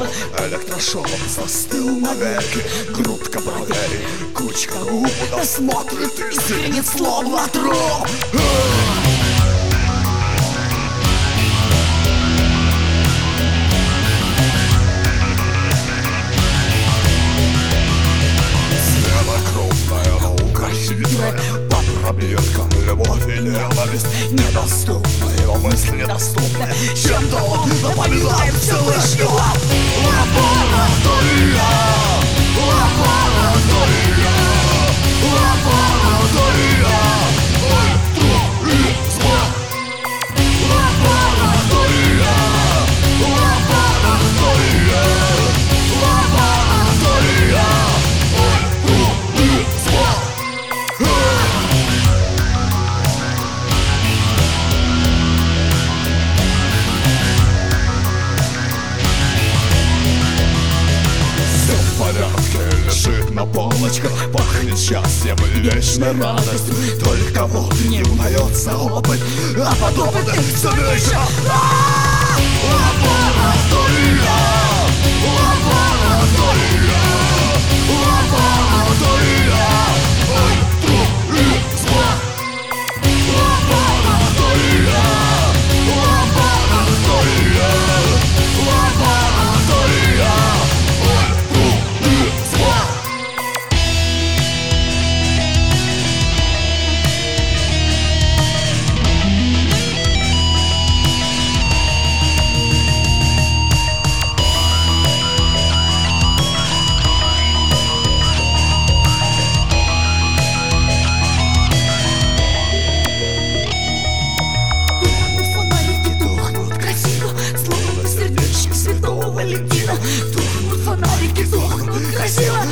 Электрошок застыл навеки, грудка бровей, кучка губ, да смотрит и звенит словно труп. Сфера крупная, но укротительная, под пробирком любовь и ненависть недоступна, его мысли недоступны. Чем-то он напоминает Всевышнего. Лаборатория, лаборатория, лаборатория альтруизма. Лаборатория, лаборатория, лаборатория альтруизма. Лежит на полочках, пахнет счастьем и вечной радостью. Только вот не удается опыт, а подопытных все меньше. Лаборатория, лаборатория, лаборатория альтруизма. Лаборатория, лаборатория, лаборатория. Тухнут фонарики, тухнут красиво.